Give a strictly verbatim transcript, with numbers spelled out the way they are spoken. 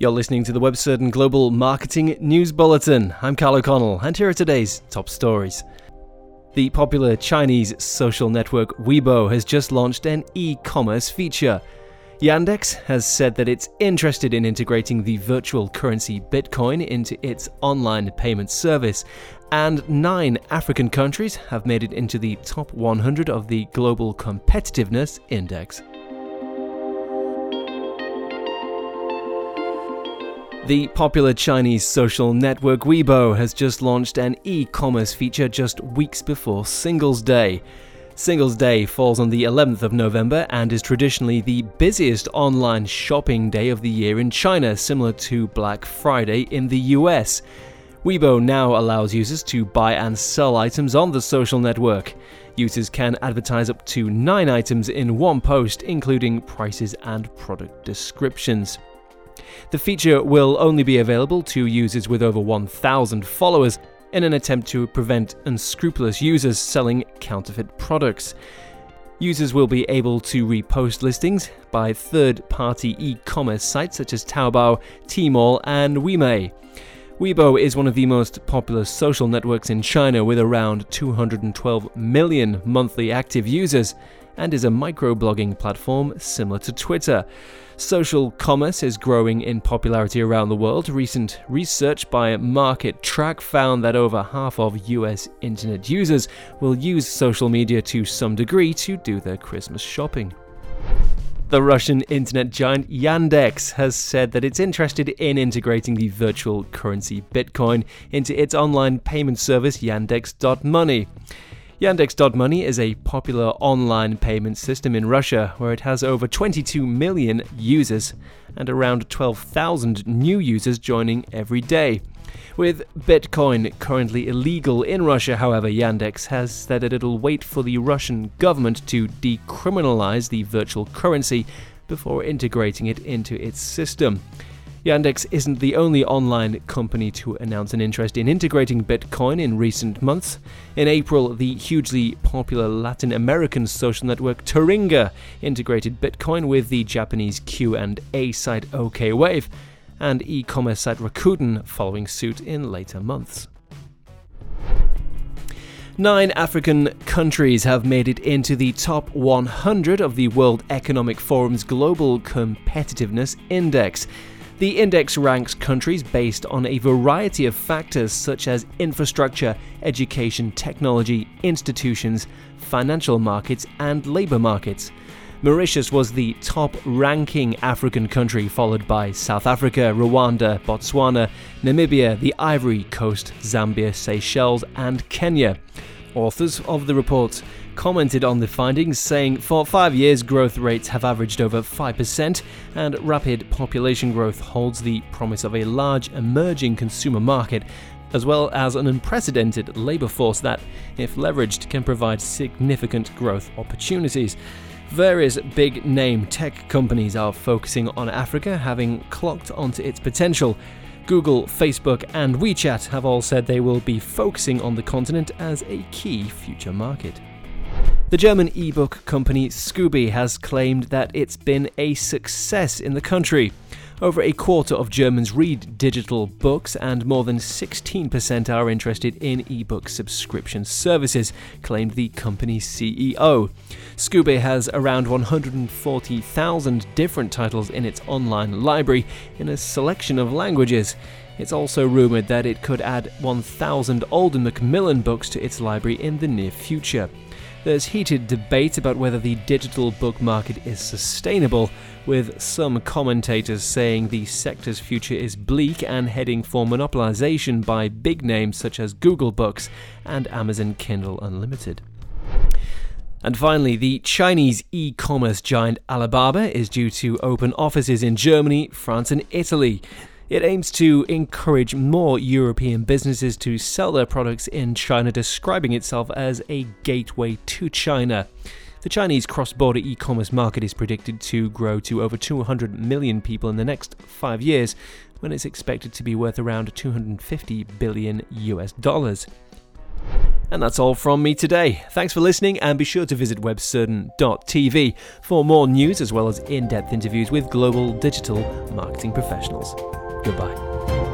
You're listening to the WebCertain Global Marketing News Bulletin. I'm Carl O'Connell, and here are today's top stories. The popular Chinese social network Weibo has just launched an e-commerce feature. Yandex has said that it's interested in integrating the virtual currency Bitcoin into its online payment service, and nine African countries have made it into the top one hundred of the Global Competitiveness Index. The popular Chinese social network Weibo has just launched an e-commerce feature just weeks before Singles Day. Singles Day falls on the eleventh of November and is traditionally the busiest online shopping day of the year in China, similar to Black Friday in the U S. Weibo now allows users to buy and sell items on the social network. Users can advertise up to nine items in one post, including prices and product descriptions. The feature will only be available to users with over one thousand followers in an attempt to prevent unscrupulous users selling counterfeit products. Users will be able to repost listings by third-party e-commerce sites such as Taobao, Tmall, and Weimei. Weibo is one of the most popular social networks in China with around two hundred twelve million monthly active users and is a microblogging platform similar to Twitter. Social commerce is growing in popularity around the world. Recent research by MarketTrack found that over half of U S internet users will use social media to some degree to do their Christmas shopping. The Russian internet giant Yandex has said that it's interested in integrating the virtual currency Bitcoin into its online payment service Yandex.Money. Yandex.Money is a popular online payment system in Russia where it has over twenty-two million users and around twelve thousand new users joining every day. With Bitcoin currently illegal in Russia, however, Yandex has said that it'll wait for the Russian government to decriminalize the virtual currency before integrating it into its system. Yandex isn't the only online company to announce an interest in integrating Bitcoin in recent months. In April, the hugely popular Latin American social network Taringa integrated Bitcoin with the Japanese Q and A site OKWave and e-commerce site Rakuten following suit in later months. Nine African countries have made it into the top one hundred of the World Economic Forum's Global Competitiveness Index. The index ranks countries based on a variety of factors such as infrastructure, education, technology, institutions, financial markets, and labor markets. Mauritius was the top-ranking African country, followed by South Africa, Rwanda, Botswana, Namibia, the Ivory Coast, Zambia, Seychelles, and Kenya. Authors of the report commented on the findings, saying for five years growth rates have averaged over five percent and rapid population growth holds the promise of a large emerging consumer market as well as an unprecedented labour force that, if leveraged, can provide significant growth opportunities. Various big-name tech companies are focusing on Africa, having clocked onto its potential. Google, Facebook, and WeChat have all said they will be focusing on the continent as a key future market. The German ebook company Scooby has claimed that it's been a success in the country. Over a quarter of Germans read digital books and more than sixteen percent are interested in ebook subscription services, claimed the company's C E O. Scooby has around one hundred forty thousand different titles in its online library in a selection of languages. It's also rumoured that it could add one thousand Alden Macmillan books to its library in the near future. There's heated debate about whether the digital book market is sustainable, with some commentators saying the sector's future is bleak and heading for monopolization by big names such as Google Books and Amazon Kindle Unlimited. And finally, the Chinese e-commerce giant Alibaba is due to open offices in Germany, France, and Italy. It aims to encourage more European businesses to sell their products in China, describing itself as a gateway to China. The Chinese cross-border e-commerce market is predicted to grow to over two hundred million people in the next five years, when it's expected to be worth around two hundred fifty billion U S dollars. And that's all from me today. Thanks for listening, and be sure to visit web certain dot t v for more news as well as in-depth interviews with global digital marketing professionals. Goodbye.